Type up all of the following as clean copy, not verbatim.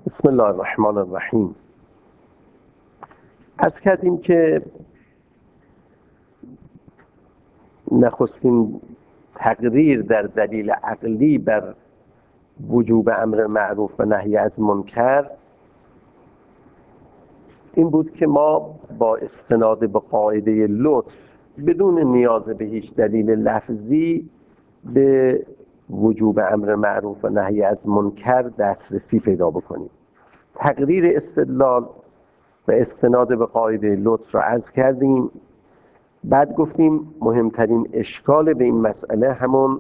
بسم الله الرحمن الرحیم. عرض کردیم که نخستین تقریر در دلیل عقلی بر وجوب امر معروف و نهی از منکر این بود که ما با استناد به قاعده لطف بدون نیاز به هیچ دلیل لفظی به وجوب امر معروف و نهی از منکر دسترسی پیدا بکنیم. تقریر استدلال و استناد به قاعده لطف را عرض کردیم. بعد گفتیم مهمترین اشکال به این مسئله همون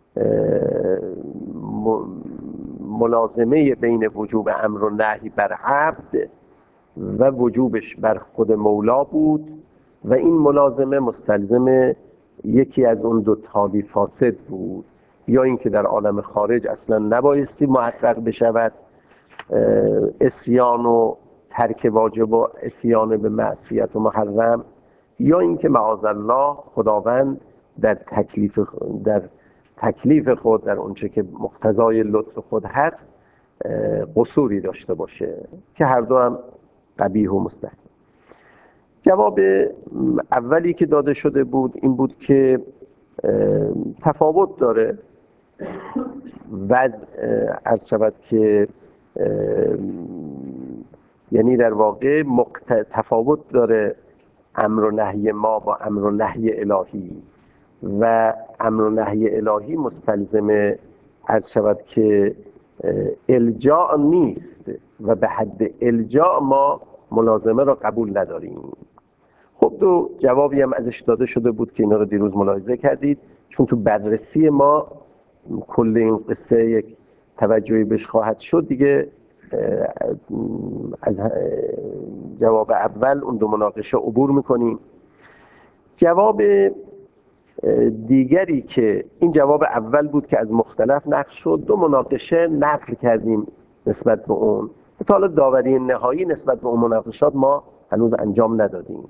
ملازمه بین وجوب امر و نهی بر عبد و وجوبش بر خود مولا بود و این ملازمه مستلزم یکی از اون دو تالی فاسد بود، یا اینکه در عالم خارج اصلا نبایستی محقق بشود عصیان و ترک واجب و اتیان به معصیت و محرم، یا اینکه معاذالله خداوند در تکلیف خود در اونچه که مقتضای لطف خود هست قصوری داشته باشه که هر دو هم قبیح و مستحیل. جواب اولی که داده شده بود این بود که تفاوت داره وضع عرض شود که یعنی در واقع تفاوت داره امر و نهی ما با امر و نهی الهی و امر و نهی الهی مستلزم عرض شود که الجاء نیست و به حد الجاء ما ملازمه را قبول نداریم. خب دو جوابی هم ازش داده شده بود که اینا رو دیروز ملاحظه کردید، چون تو بررسی ما کل این قصه یک توجهی بهش خواهد شد دیگه. از جواب اول اون دو مناقشه عبور میکنیم. جواب دیگری که این جواب اول بود که از مختلف نقل شد، دو مناقشه نقل کردیم نسبت به اون. تا حالا داوری نهایی نسبت به اون مناقشات ما هنوز انجام ندادیم.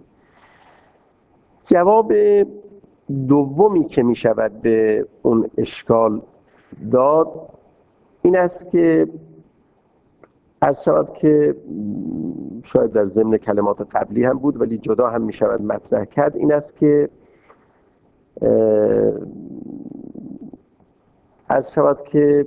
جواب دومی که می شود به اون اشکال داد این است که عرض شود که شاید در ضمن کلمات قبلی هم بود ولی جدا هم می شود مطرح کرد، این است که عرض شود که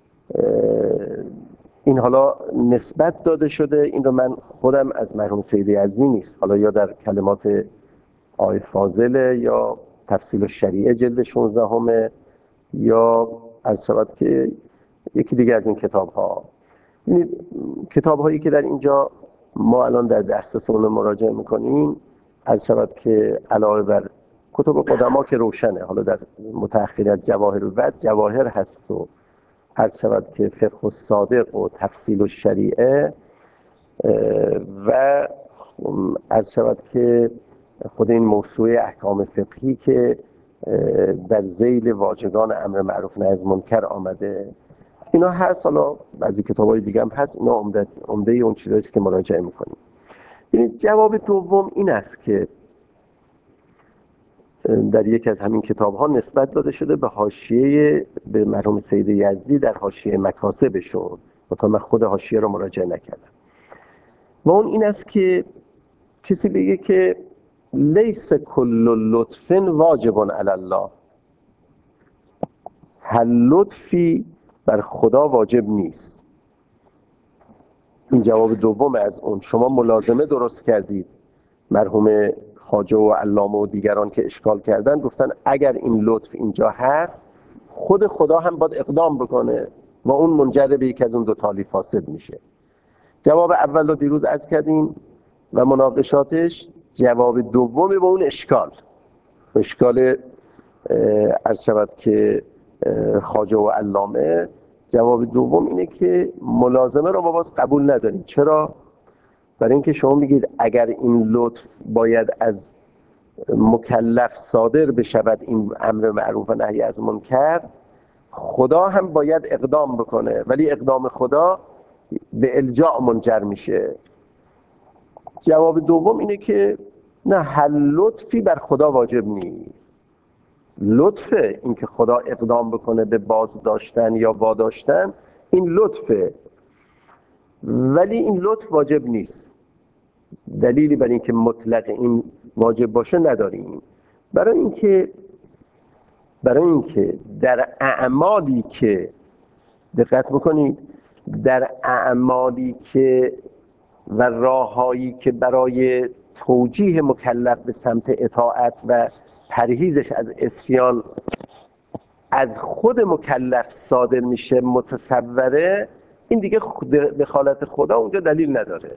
این حالا نسبت داده شده، این رو من خودم از مرحوم سید یزدی نیست، حالا یا در کلمات آقای فاضل یا تفصیل الشریعه جلد 16 یا عرض شود که یکی دیگه از این کتاب ها. این کتاب هایی که در اینجا ما الان در دسترسمون مراجعه میکنیم عرض شود که علاوه بر کتب قدما که روشنه، حالا در متأخر از جواهر الوجه جواهر هست و عرض شود که فقه الصادق و تفصیل الشریعه و عرض شود که خود این موسوعه احکام فقهی که در ذیل واجگان امر معروف نهی از منکر آمده، اینا هست. حالا بعضی کتاب‌های دیگه هم هست، اینا عمده اون چیزایی که مراجعه می‌کنیم. این جواب دوم این است که در یکی از همین کتاب‌ها نسبت داده شده به حاشیه به مرحوم سید یزدی در حاشیه مکاسبشون، تا من خود حاشیه رو مراجعه نکردم، و اون این است که کسی بگه که لیس کل لطف واجب علی الله، هر لطفی بر خدا واجب نیست. این جواب دوم از اون. شما ملازمه درست کردید، مرحوم خواجه و علامه و دیگران که اشکال کردن گفتن اگر این لطف اینجا هست خود خدا هم باید اقدام بکنه و اون منجر به یک از اون دو تالی فاسد میشه. جواب اول رو دیروز عرض کردیم و مناقشاتش، جواب دومی با اون اشکال عرض شود که خواجه و علامه، جواب دوم اینه که ملازمه رو ما باز قبول نداریم. چرا؟ برای اینکه شما میگید اگر این لطف باید از مکلف صادر بشود، این امر معروف و نهی از منکر، خدا هم باید اقدام بکنه، ولی اقدام خدا به الجاء منجر میشه. جواب دوم اینه که نه، هر لطفی بر خدا واجب نیست. لطفه اینکه خدا اقدام بکنه به باز داشتن یا واداشتن، این لطفه، ولی این لطف واجب نیست. دلیلی برای اینکه مطلق این واجب باشه نداریم. برای اینکه در اعمالی که دقت بکنید، در اعمالی که و راههایی که برای توجیه مکلف به سمت اطاعت و پرهیزش از عصیان از خود مکلف صادر میشه متصوره، این دیگه دخالت خدا اونجا دلیل نداره.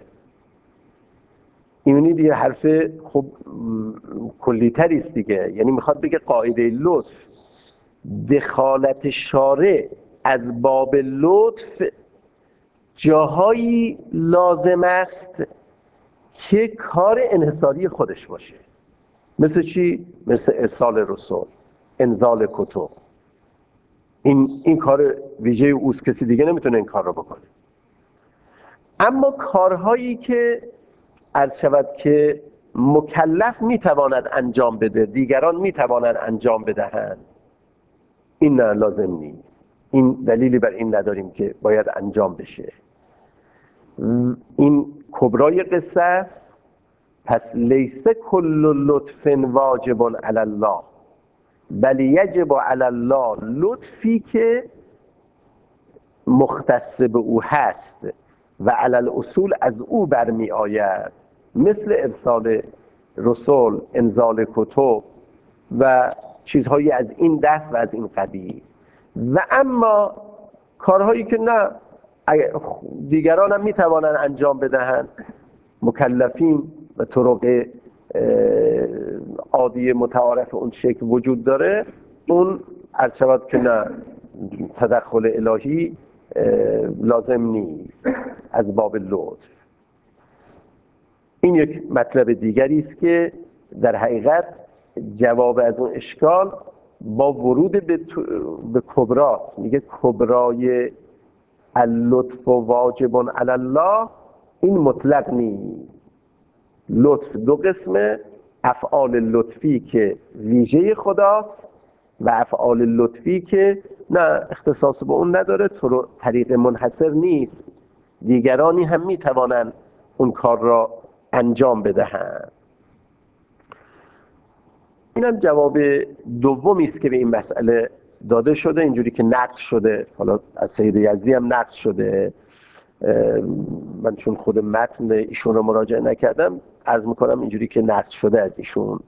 این دیگه حرف خب کلی‌تری است دیگه. یعنی میخواد بگه قاعده لطف، دخالت شارع از باب لطف جاهایی لازم است که کار انحصاری خودش باشه. مثل چی؟ مثل ارسال رسول، انزال کتب. این کار ویژه اوست، کسی دیگه نمیتونه این کار رو بکنه. اما کارهایی که عرض شود که مکلف میتواند انجام بده، دیگران میتوانند انجام بدهند، این نه، لازم نیست. این دلیلی بر این نداریم که باید انجام بشه. این کبرای قصه است. پس لیس کل لطف واجب علی الله بل یجب علی الله لطفی که مختص به او هست و علی الاصول از او برمی آید، مثل ارسال رسول، انزال کتب و چیزهایی از این دست و از این قبیل. و اما کارهایی که نه، دیگران هم میتوانند انجام بدهند، مکلفین و طرق عادی متعارف اون شکل وجود داره، اون عرض شود که نه، تدخل الهی لازم نیست از باب لطف. این یک مطلب دیگری است که در حقیقت جواب از اون اشکال با ورود به کبراست. میگه کبرای اللطف واجب علی الله این مطلق نیست. لطف دو قسمه: افعال لطفی که ویژه خداست و افعال لطفی که نه، اختصاص به اون نداره، طریق منحصر نیست، دیگرانی هم میتوانند اون کار را انجام بدهند. اینم جواب دومی است که به این مسئله داده شده، اینجوری که نقد شده. حالا از سید یزدی هم نقد شده. من چون خود متن ایشون رو مراجعه نکردم، عرض میکنم اینجوری که نقد شده از ایشون.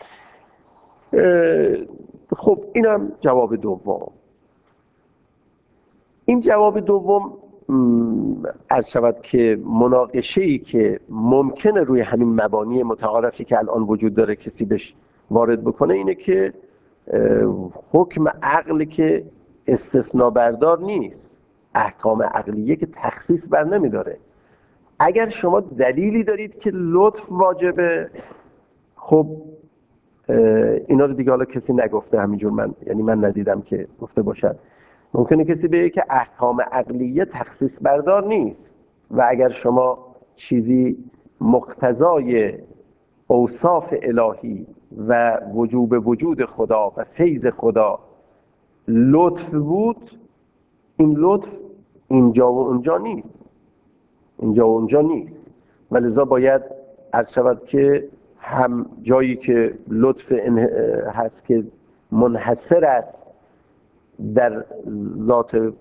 خب اینم جواب دوم. این جواب دوم عرض شود که مناقشه‌ای که ممکنه روی همین مبانی متعارفی که الان وجود داره کسی بهش وارد بکنه اینه که حکم عقل که استثناء بردار نیست، احکام عقلیه که تخصیص بر نمیداره. اگر شما دلیلی دارید که لطف واجبه، خب اینا رو دیگه حالا کسی نگفته همینجور، یعنی من ندیدم که گفته باشد. ممکنه کسی بگه که احکام عقلیه تخصیص بردار نیست و اگر شما چیزی مقتضای اوصاف الهی و وجوب وجود خدا و فیض خدا لطف بود، این لطف اینجا و اونجا نیست، اینجا و اونجا نیست، و لذا باید عرض شود که هم جایی که لطف هست که منحصر است در ذات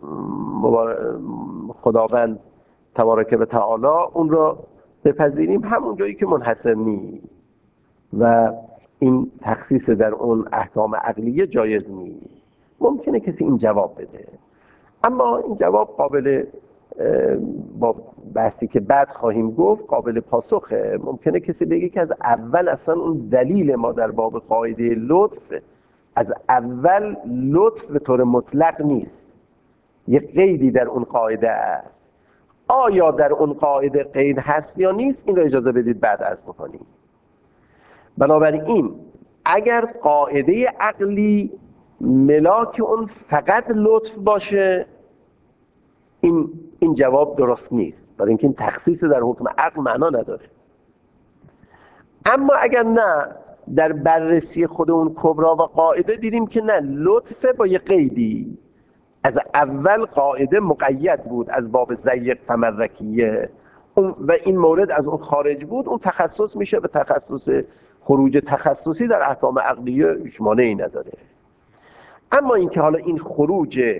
خداوند تبارک و تعالی، اون را بپذیریم، همون جایی که منحصر نیست و این تخصیص در اون احکام عقلیه جایز نیست. ممکنه کسی این جواب بده، اما این جواب قابل، با بحثی که بعد خواهیم گفت، قابل پاسخه. ممکنه کسی بگه که از اول اصلا اون دلیل ما در باب قاعده لطف، از اول لطف به طور مطلق نیست، یک قیدی در اون قاعده است. آیا در اون قاعده قید هست یا نیست، این رو اجازه بدید بعد عرض بکنیم. بنابراین اگر قاعده عقلی ملاک اون فقط لطف باشه، این جواب درست نیست، برای اینکه این تخصیص در حکم عقل معنا نداره. اما اگر نه، در بررسی خود اون کبرا و قاعده دیدیم که نه، لطف با یه قیدی، از اول قاعده مقید بود از باب ضیق فمرکیه و این مورد از اون خارج بود، اون تخصص میشه به تخصص. خروج تخصصی در احکام عقلیه هیچ مانعی نداره. اما اینکه حالا این خروج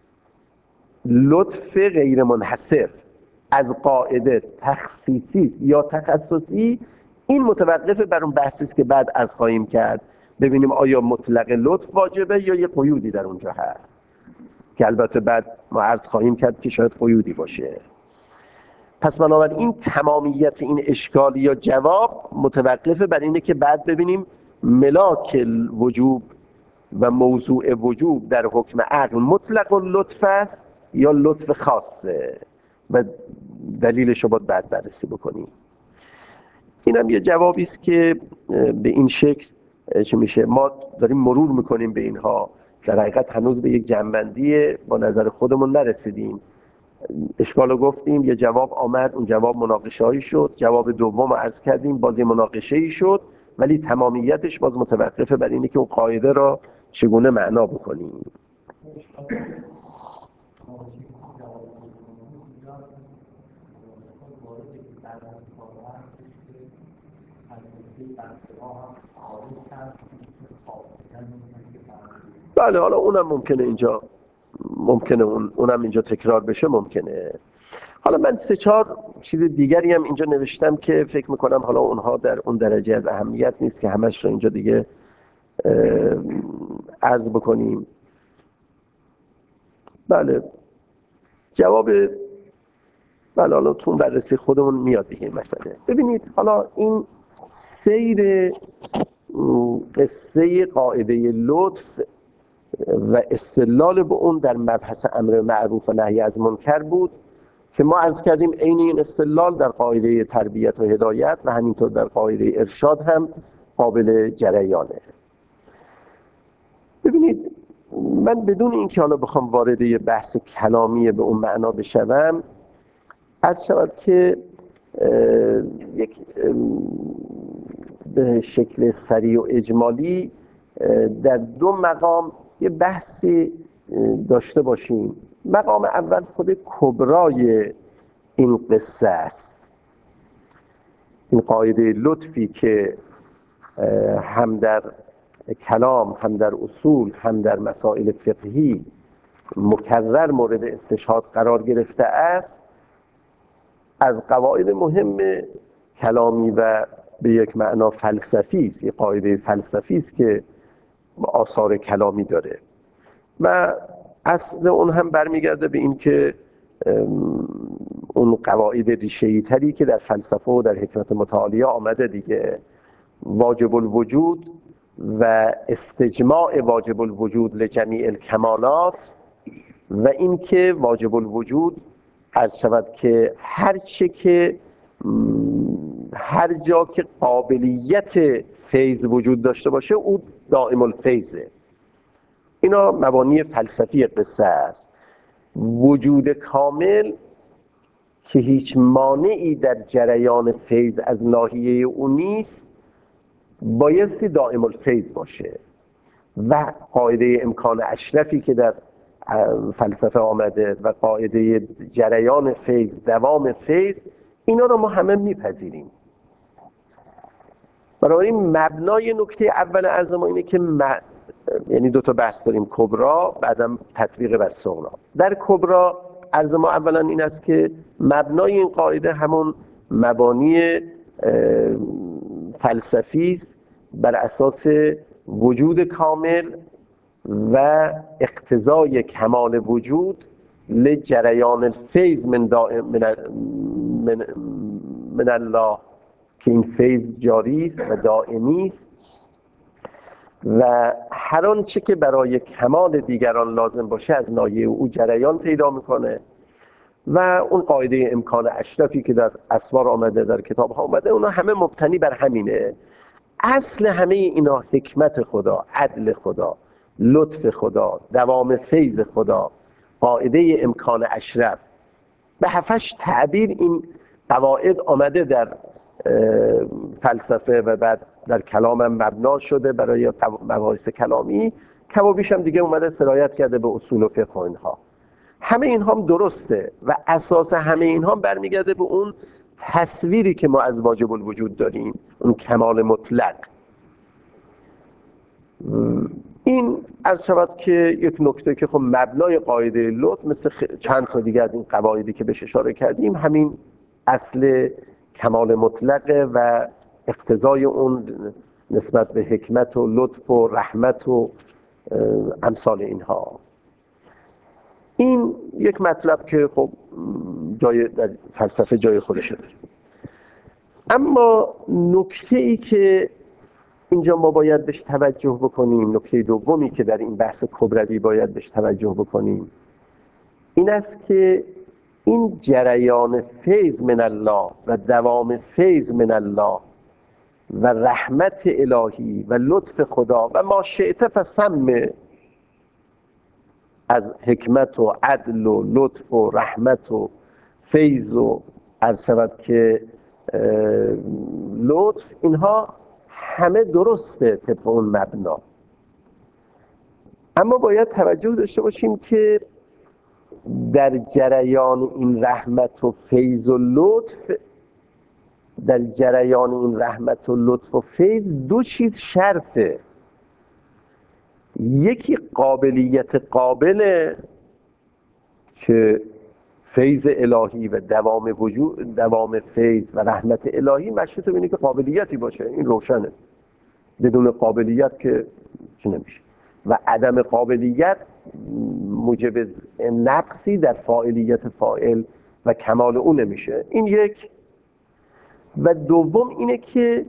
لطف غیر منحصر از قاعده تخصیصی یا تخصصی، این متوقف بر اون بحثی است که بعد عرض خواهیم کرد، ببینیم آیا مطلق لطف واجبه یا یه قیودی در اونجا هست که البته بعد ما عرض خواهیم کرد که شاید قیودی باشه. پس بنابراین تمامیت این اشکال یا جواب متوقف بر اینه که بعد ببینیم ملاک وجوب و موضوع وجوب در حکم عقل مطلق لطف است یا لطف خاصه و دلیلش رو باید بعد بررسی بکنیم. اینم یه جوابی است که به این شکل چه میشه ما داریم مرور میکنیم به اینها. در حقیقت هنوز به یک جنبندی با نظر خودمون نرسیدیم. اشکال رو گفتیم، یه جواب آمد، اون جواب مناقشه هایی شد، جواب دوم رو عرض کردیم باز یه مناقشه ای شد، ولی تمامیتش باز متوقفه بر اینه که اون قاعده را چگونه معنا بکنیم. بله حالا اونم ممکنه اونم اینجا تکرار بشه، ممکنه. حالا من 3-4 چیز دیگری هم اینجا نوشتم که فکر میکنم حالا اونها در اون درجه از اهمیت نیست که همش رو اینجا دیگه عرض بکنیم. بله جواب بله حالا تو بررسی خودمون میاد دیگه این مسئله. ببینید حالا این سیر قصه قاعده لطف و استدلال به اون در مبحث امر معروف و نهی از منکر بود که ما عرض کردیم عین این استدلال در قاعده تربیت و هدایت و همینطور در قاعده ارشاد هم قابل جریانه. ببینید من بدون اینکه حالا بخوام وارد یه بحث کلامی به اون معنا بشوم، عرض شود که یک به شکل سریع و اجمالی در 2 مقام یه بحثی داشته باشیم. مقام اول خود کبرای این قصه است، این قاعده لطفی که هم در کلام هم در اصول هم در مسائل فقهی مکرر مورد استشهاد قرار گرفته است، از قواعد مهم کلامی و به یک معنا فلسفی است، یه قاعده فلسفی است که آثار کلامی داره و اصل اون هم برمیگرده به این که اون قواعد ریشه‌ای تری که در فلسفه و در حکمت متعالیه آمده دیگه، واجب الوجود و استجماع واجب الوجود لجمیع الکمالات و این که واجب الوجود عرض شود که هر جا که قابلیت فیض وجود داشته باشه او دائم الفیضه. اینا مبانی فلسفی قصه است. وجود کامل که هیچ مانعی در جریان فیض از ناحیه او نیست بایستی دائم الفیض باشه و قاعده امکان اشرفی که در فلسفه آمده و قاعده جریان فیض، دوام فیض، اینا رو ما همه میپذیریم. بنابراین مبنای نکته اول عرض ما اینه که یعنی 2 تا بحث داریم، کبرا بعدم تطبیق بر صغرا. در کبرا عرض ما اولا این است که مبنای این قاعده همون مبانی فلسفی است بر اساس وجود کامل و اقتضای کمال وجود لجریان الفیض من الله، که این فیض جاری است و دائمی است و هر آنچه که برای کمال دیگران لازم باشه از ناحیه او جریان پیدا میکنه و اون قاعده امکان اشرفی که در اسوار آمده، در کتاب ها آمده، اونا همه مبتنی بر همینه. اصل همه اینا حکمت خدا، عدل خدا، لطف خدا، دوام فیض خدا، قاعده امکان اشرف، به 7-8 تعبیر این قواعد آمده در فلسفه و بعد در کلام هم مبنا شده برای مباحث کلامی کم و بیش هم دیگه اومده سرایت کرده به اصول و فقه و اینها. همه اینها هم درسته و اساس همه اینها هم برمیگرده به اون تصویری که ما از واجب الوجود داریم، اون کمال مطلق. این عرض شود که یک نکته که خب مبنای قاعده لطف مثل چند تا دیگه از این قواعدی که بهش اشاره کردیم همین اصل کمال مطلقه و اقتضای اون نسبت به حکمت و لطف و رحمت و امثال اینها. این یک مطلب که خب جای در فلسفه جای خودشه داره. اما نکته ای که اینجا ما باید بهش توجه بکنیم، نکته دومی که در این بحث کبروی باید بهش توجه بکنیم، این است که این جریان فیض من الله و دوام فیض من الله و رحمت الهی و لطف خدا و ما شئت فسمه از حکمت و عدل و لطف و رحمت و فیض و عرض شود که لطف، اینها همه درسته طبق اون مبنا. اما باید توجه داشته باشیم که در جریان این رحمت و فیض و لطف، در جریان این رحمت و لطف و فیض دو چیز شرطه. یکی قابلیت قابله که فیض الهی و دوام وجود، دوام فیض و رحمت الهی مشروط به اینه که قابلیتی باشه، این روشنه. بدون قابلیت که چه نمیشه. و عدم قابلیت موجب نقصی در فاعلیت فاعل و کمال اون نمیشه. این یک. و دوم اینه که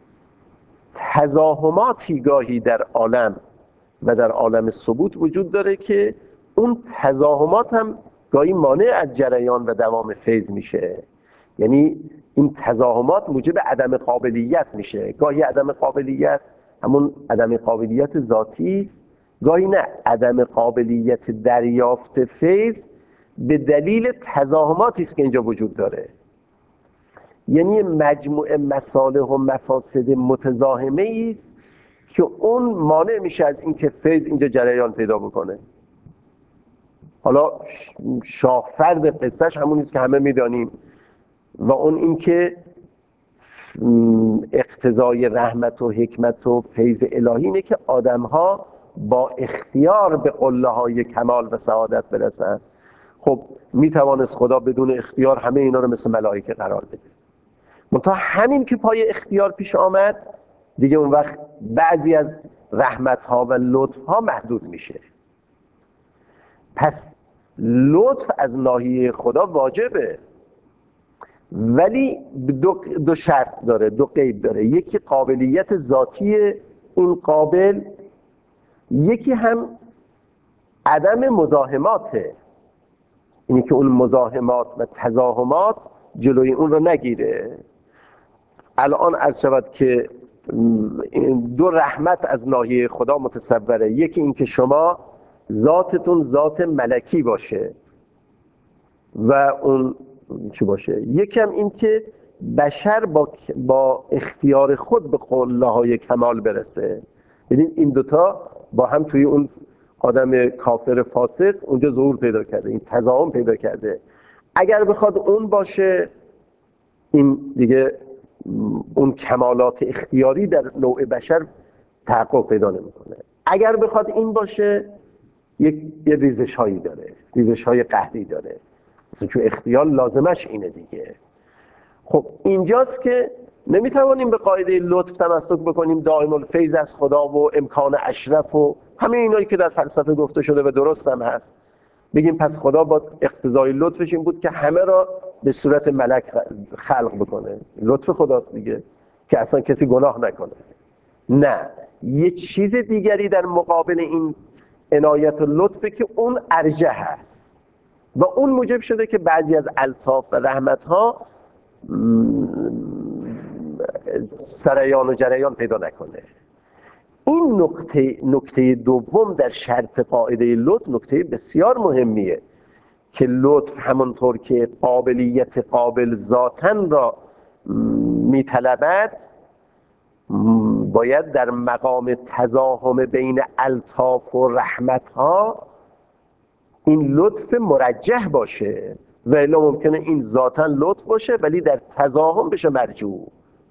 تزاحماتی گاهی در عالم و در عالم ثبوت وجود داره که اون تزاحمات هم گاهی مانع از جریان و دوام فیض میشه. یعنی این تزاحمات موجب عدم قابلیت میشه. گاهی عدم قابلیت همون عدم قابلیت ذاتی است، گاهی نه، عدم قابلیت دریافت فیض به دلیل تزاحماتی است که اینجا وجود داره. یعنی مجموعه مصالح و مفاسد متزاحمه است که اون مانع میشه از اینکه فیض اینجا جریان پیدا بکنه. حالا شاهفرد قصهش همون است که همه میدانیم و اون این که اقتضای رحمت و حکمت و فیض الهی اینه که آدم‌ها با اختیار به قله‌های کمال و سعادت برسن. خب میتوانست خدا بدون اختیار همه اینا رو مثل ملائکه قرار بده، منتها همین که پای اختیار پیش آمد دیگه اون وقت بعضی از رحمت‌ها و لطف‌ها محدود میشه. پس لطف از ناحیه خدا واجبه، ولی دو شرط داره، دو قید داره. یکی قابلیت ذاتی این قابل، یکی هم عدم مزاحماته، اینی که اون مزاحمات و تزاحمات جلوی اون رو نگیره. الان عرض شود که دو رحمت از ناحیه خدا متصوره. یکی این که شما ذاتتون ذات ملکی باشه و اون چی باشه، یکی هم این که بشر با اختیار خود به قله‌های کمال برسه. ببین این دوتا با هم توی اون آدم کافر فاسق اونجا ظهور پیدا کرده، این تضاهم پیدا کرده. اگر بخواد اون باشه، این دیگه اون کمالات اختیاری در نوع بشر تحقق پیدا نمیکنه. اگر بخواد این باشه، یه ریزش هایی داره، ریزش های قهری داره، مثلا چون اختیار لازمش اینه دیگه. خب اینجاست که نمیتوانیم به قاعده لطف تمسک بکنیم، دائم الفیض از خدا و امکان اشرف و همه اینایی که در فلسفه گفته شده و درست هم هست، بگیم پس خدا با اقتضای لطفش این بود که همه را به صورت ملک خلق بکنه. لطف خداست دیگه که اصلا کسی گناه نکنه. نه، یه چیز دیگری در مقابل این عنایت و لطفه که اون ارجح هست و اون موجب شده که بعضی از الطاف و رحمت‌ها سریان و جریان پیدا نکنه. این نکته دوم در شرط قاعده لطف نکته بسیار مهمیه که لطف همونطور که قابلیت قابل ذاتن را میطلبد، باید در مقام تزاحم بین الطاف و رحمت ها این لطف مرجح باشه، و الا ممکنه این ذاتاً لطف باشه ولی در تزاحم بشه مرجوع.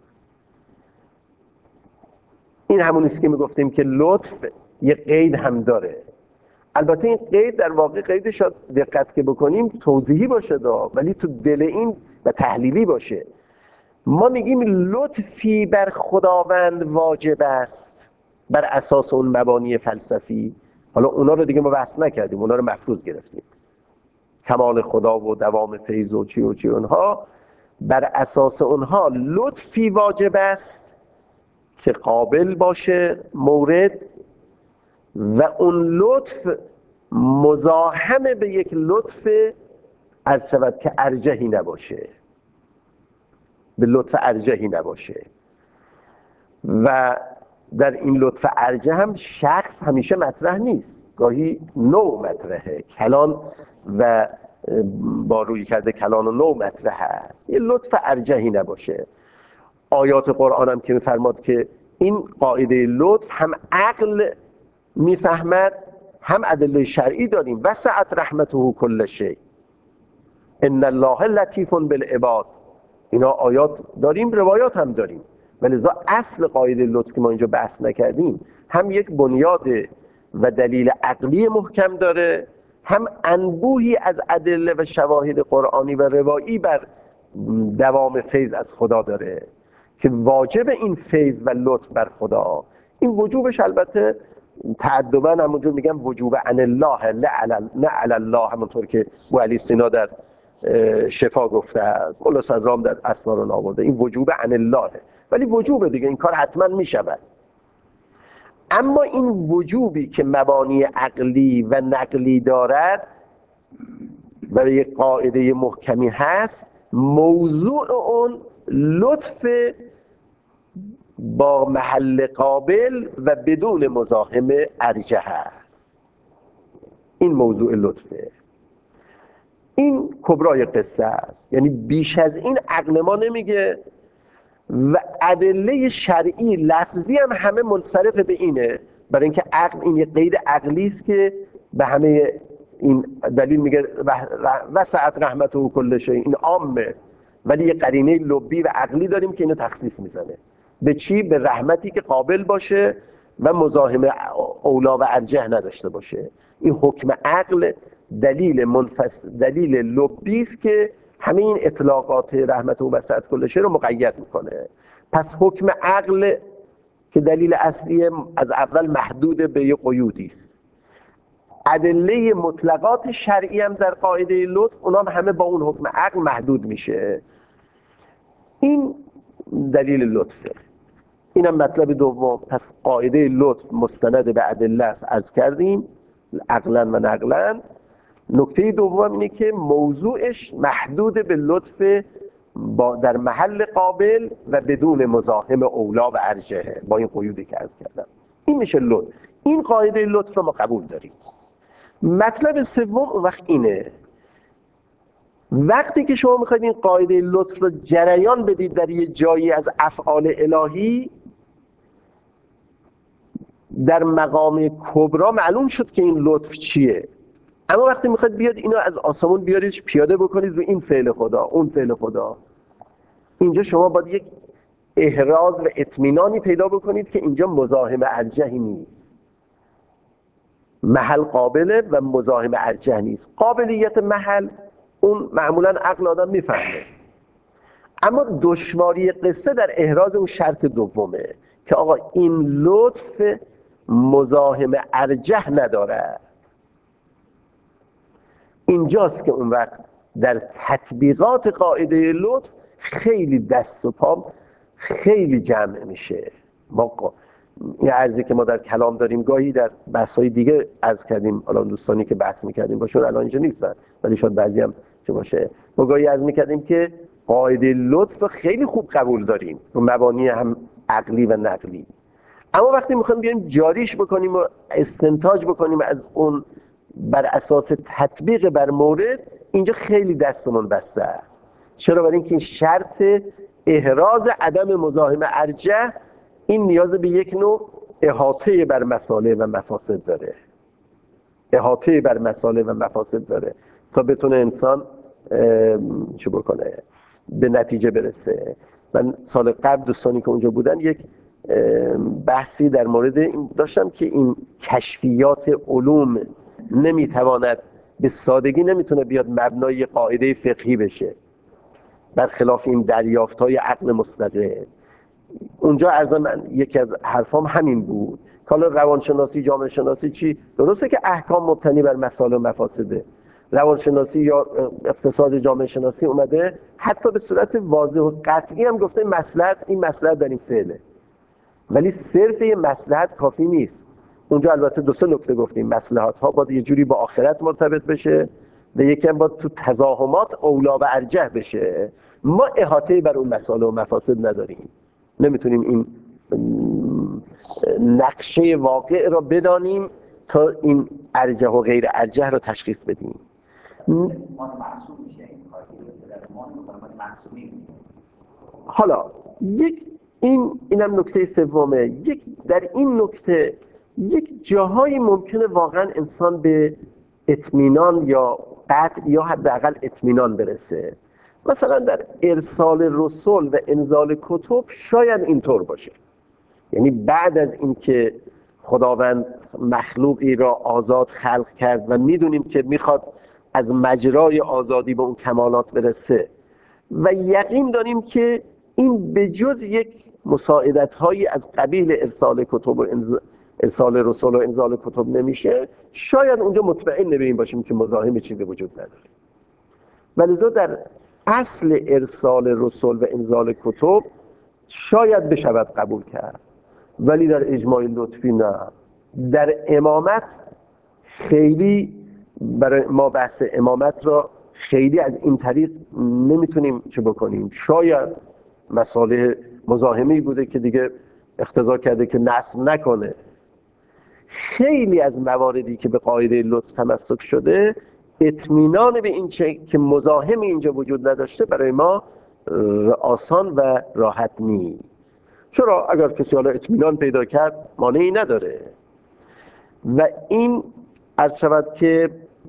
این همونیست که میگفتیم که لطف یه قید هم داره. البته این قید در واقع قید شاید دقت که بکنیم توضیحی باشه ولی تو دل این و تحلیلی باشه. ما میگیم لطفی بر خداوند واجب است بر اساس اون مبانی فلسفی. حالا اونا رو دیگه ما بحث نکردیم، اونا رو مفروض گرفتیم، کمال خدا و دوام فیض و چی و چی. اونها بر اساس اونها لطفی واجب است که قابل باشه مورد، و اون لطف مزاحم به یک لطف عرض شود که ارجحی نباشه، به لطف ارجحی نباشه. و در این لطف ارجح هم شخص همیشه مطرح نیست، گاهی نوع مطرحه، کلان و با روی کرده کلان و نوع مطرح هست، یه لطف ارجحی نباشه. آیات قرآن هم که میفرماد که این قاعده لطف هم عقل میفهمد هم ادله شرعی داریم. وسعت رحمته کل شیء ان الله لطیف بالعباد. اینا آیات داریم، روایات هم داریم، ولذا اصل قاعده لطف که ما اینجا بحث نکردیم هم یک بنیاد و دلیل عقلی محکم داره، هم انبوهی از ادله و شواهد قرآنی و روایی بر دوام فیض از خدا داره که واجب این فیض و لطف بر خدا. این وجوبش البته تعدبا همونجور میگن وجوب عن الله نه علی الله، همونطور که بوعلی سینا در شفا گفته است، مولا صدرام در اسمار آورده، این وجوب عن الله، ولی وجوب دیگه این کار حتما میشود. اما این وجوبی که مبانی عقلی و نقلی دارد و یک قاعده محکمی هست، موضوع اون لطف با محل قابل و بدون مزاحم ارجح است. این موضوع لطفه، این کبرای قصه است. یعنی بیش از این عقل ما نمیگه و ادله شرعی لفظی هم همه منصرف به اینه، برای اینکه عقل این یه قید عقلی است که به همه این دلیل میگه وسعت رحمته کل شیء، این عامه، ولی یه قرینه لبی و عقلی داریم که اینو تخصیص میزنه. به چی؟ به رحمتی که قابل باشه و مزاحم اولا و ارجح نداشته باشه. این حکم عقل دلیل منفصل، دلیل لبی است که همه این اطلاقات رحمت و وسعت کل شیء رو مقید میکنه. پس حکم عقل که دلیل اصلی از اول محدود به یه قیودی است. ادله مطلقات شرعی هم در قاعده لطف اونا هم همه با اون حکم عقل محدود میشه. این دلیل لطفه. اینم مطلب دوم. پس قاعده لطف مستند به ادله است، عرض کردیم، عقلا و نقلا. نکته دوم اینه که موضوعش محدود به لطف در محل قابل و بدون مزاحم اولا و ارجحه، با این قیودی که عرض کردم. این میشه لطف. این قاعده لطف رو ما قبول داریم. مطلب سوم اون وقت اینه، وقتی که شما میخواید این قاعده لطف رو جریان بدید در یه جایی از افعال الهی، در مقام کبرا معلوم شد که این لطف چیه. اما وقتی میخواید بیاد اینو از آسمون بیاریدش پیاده بکنید رو این فعل خدا اون فعل خدا، اینجا شما باید یک احراز و اطمینانی پیدا بکنید که اینجا مزاحم ارجحی نیست، محل قابله و مزاحم ارجح نیست. قابلیت محل اون معمولا عقل آدم میفهمه، اما دشواری قصه در احراز اون شرط دومه که آقا این لطف مزاحم ارجح نداره. اینجاست که اون وقت در تطبیقات قاعده لطف خیلی دست و پا خیلی جمع میشه. ما این عرضی که ما در کلام داریم گاهی در بحث‌های دیگه عرض کردیم، الان دوستانی که بحث میکردیم باشون الان اینجا نیستن ولی شاید بعضی هم چه باشه، ما گاهی عرض میکردیم که قاعده لطف خیلی خوب قبول داریم رو مبانی هم عقلی و نقلی، اما وقتی میخوایم بیایم جاریش بکنیم و استنتاج بکنیم از اون بر اساس تطبیق بر مورد، اینجا خیلی دستمون بسته است. چرا؟ برای اینکه شرط احراز عدم مزاحم ارجح این نیاز به یک نوع احاطه بر مصالح و مفاسد داره، احاطه بر مصالح و مفاسد داره تا بتونه انسان چه بکنه، به نتیجه برسه. من سال قبل دوستانی که اونجا بودن یک بحثی در مورد این داشتم که این کشفیات علوم نمیتواند به سادگی نمیتونه بیاد مبنای قاعده فقهی بشه، برخلاف این دریافت‌های عقل مستقل. اونجا عرضا من یکی از حرفام همین بود که حالا روانشناسی، جامعه شناسی چی، درسته که احکام مبتنی بر مصالح و مفاسده، روانشناسی یا اقتصاد جامعه شناسی اومده حتی به صورت واضح و قطعی هم گفته مصلحت، این مصلحت در این فعله، ولی صرف یه مصلحت کافی نیست. اونجا البته دو سه نکته گفتیم، مصلحت ها باید یه جوری با آخرت مرتبط بشه و یکی هم باید تو تزاحمات اولا و ارجح بشه. ما احاطه بر اون مصالح و مفاسد نداریم، نمیتونیم این نقشه واقع را بدانیم تا این ارجح و غیر ارجح را تشخیص بدیم. حالا اینم نکته سومه. در این نکته یک جاهایی ممکنه واقعا انسان به اطمینان یا قطع یا حداقل اطمینان برسه. مثلا در ارسال رسول و انزال کتب شاید اینطور باشه، یعنی بعد از اینکه خداوند مخلوقی را آزاد خلق کرد و میدونیم که میخواد از مجرای آزادی به اون کمالات برسه و یقین داریم که این به جز یک مساعدت هایی از قبیل ارسال کتب و ارسال رسول و انزال کتب نمیشه، شاید اونجا مطمئن به این باشیم که مزاحم چیزی وجود نداره. ولذا در اصل ارسال رسول و انزال کتب شاید بشود قبول کرد، ولی در اجماع لطفی نه. در امامت خیلی برای ما بحث امامت را خیلی از این طریق نمیتونیم چه بکنیم. شاید مصالح مزاحمی بوده که دیگه اقتضا کرده که نصب نکنه. خیلی از مواردی که به قاعده لطف تمسک شده، اطمینان به این که مزاحمی اینجا وجود نداشته برای ما آسان و راحت نیست. چرا؟ اگر کسی حالا اطمینان پیدا کرد مانعی نداره. و این عرض شود که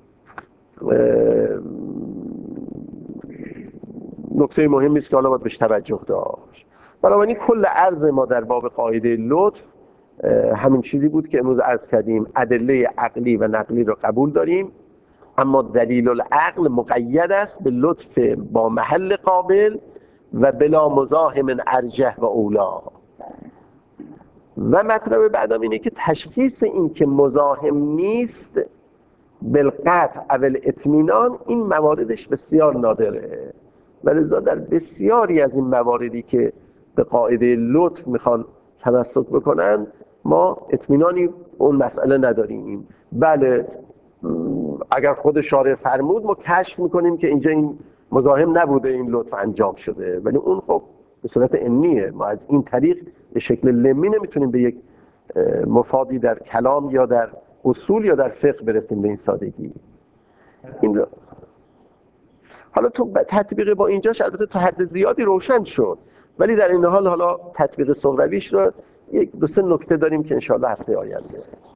نکته مهمی است که حالا باید بهش توجه داشت. بنابراین کل عرض ما در باب قاعده لطف همین چیزی بود که امروز عرض کردیم. ادله عقلی و نقلی رو قبول داریم، اما دلیل العقل مقید است به لطف با محل قابل و بلا مزاحم ارجح و اولا. و مطلب بعدم اینه که تشخیص این که مزاحم نیست بالقطع اول اطمینان، این مواردش بسیار نادره. ولذا در بسیاری از این مواردی که به قاعده لطف میخوان تمسک بکنن ما اطمینانی اون مسئله نداریم. بله اگر خود شارع فرمود ما کشف میکنیم که اینجا این مزاحم نبوده، این لطف انجام شده، ولی اون خب به صورت علمیه. ما از این طریق به شکل لمی نمیتونیم به یک مفادی در کلام یا در اصول یا در فقه برسیم به این سادگی. این رو حالا تو تطبیق با اینجاش البته تا حد زیادی روشن شد، ولی در این حال حالا تطبیق صغرویش رو یک دو سه نکته داریم که انشاءالله هفته آینده